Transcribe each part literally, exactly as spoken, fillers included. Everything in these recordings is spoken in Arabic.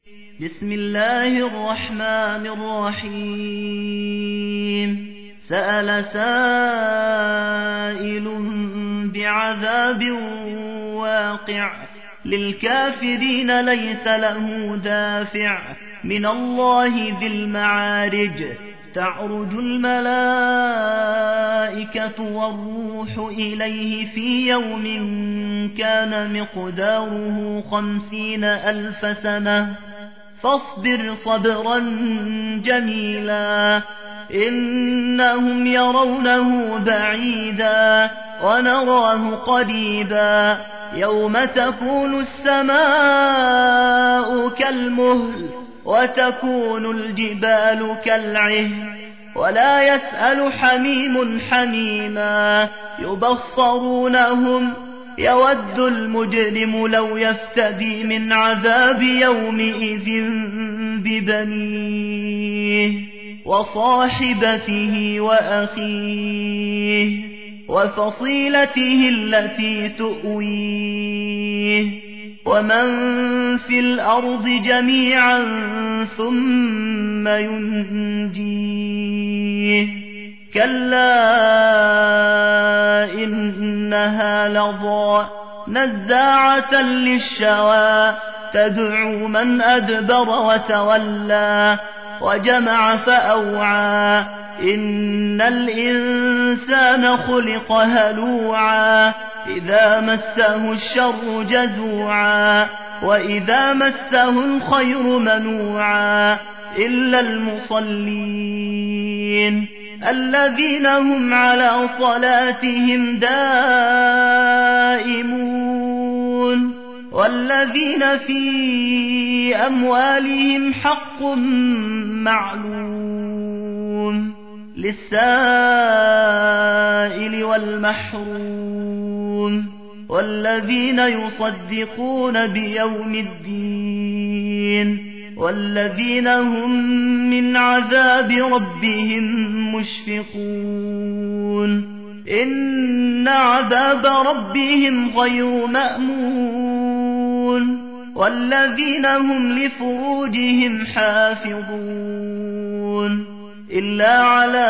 بسم الله الرحمن الرحيم سأل سائل بعذاب واقع للكافرين ليس له دافع من الله ذي المعارج تعرج الملائكة والروح إليه في يوم كان مقداره خمسين ألف سنة فاصبر صبرا جميلا إنهم يرونه بعيدا ونراه قريبا يوم تكون السماء كالمهل وتكون الجبال كالعهن ولا يسأل حميم حميما يبصرونهم يود المجرم لو يفتدي من عذاب يومئذ ببنيه وصاحبته وأخيه وفصيلته التي تؤويه ومن في الأرض جميعا ثم ينجيه كلا إنها لظى نزاعة للشوى تدعو من أدبر وتولى وجمع فأوعى إن الإنسان خلق هلوعا إذا مسه الشر جزوعا وإذا مسه الخير منوعا إلا المصلين الذين هم على صلاتهم دائمون والذين في أموالهم حق معلوم للسائل والمحروم والذين يصدقون بيوم الدين والذين هم من عذاب ربهم مشفقون إن عذاب ربهم غير مأمون والذين هم لفروجهم حافظون إلا على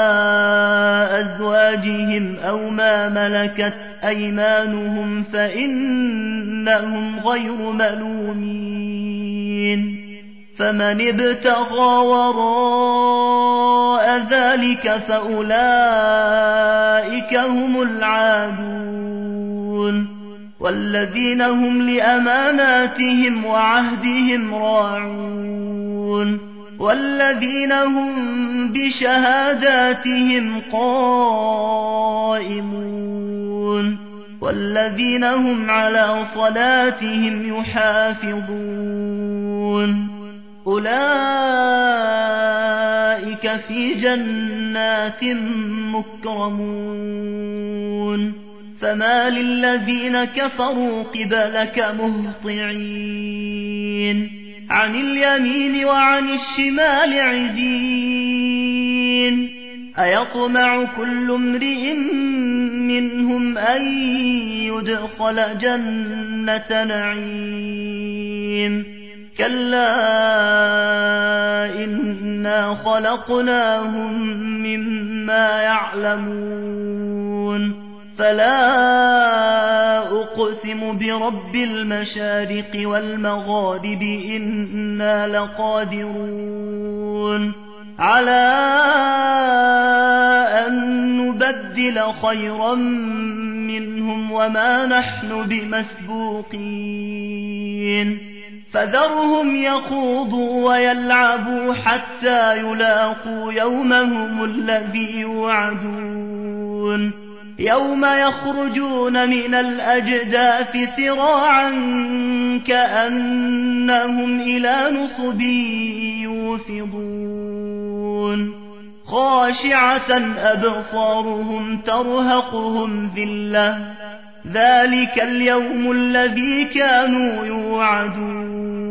أزواجهم أو ما ملكت أيمانهم فإنهم غير ملومين فمن ابتغى وراء ذلك فأولئك هم العادون والذين هم لأماناتهم وعهدهم راعون والذين هم بشهاداتهم قائمون والذين هم على صلاتهم يحافظون أولئك في جنات مكرمون فما للذين كفروا قبلك مهطعين عن اليمين وعن الشمال عزين أيطمع كل امرئ منهم أن يدخل جنة نعيم كلا إنا خلقناهم مما يعلمون فلا أقسم برب المشارق والمغارب إنا لقادرون على أن نبدل خيرا منهم وما نحن بمسبوقين فذرهم يخوضوا ويلعبوا حتى يلاقوا يومهم الذي يوعدون يوم يخرجون من الأجداث سراعا كأنهم إلى نصب يوفضون خاشعة أبصارهم ترهقهم ذلة ذلك اليوم الذي كانوا يوعدون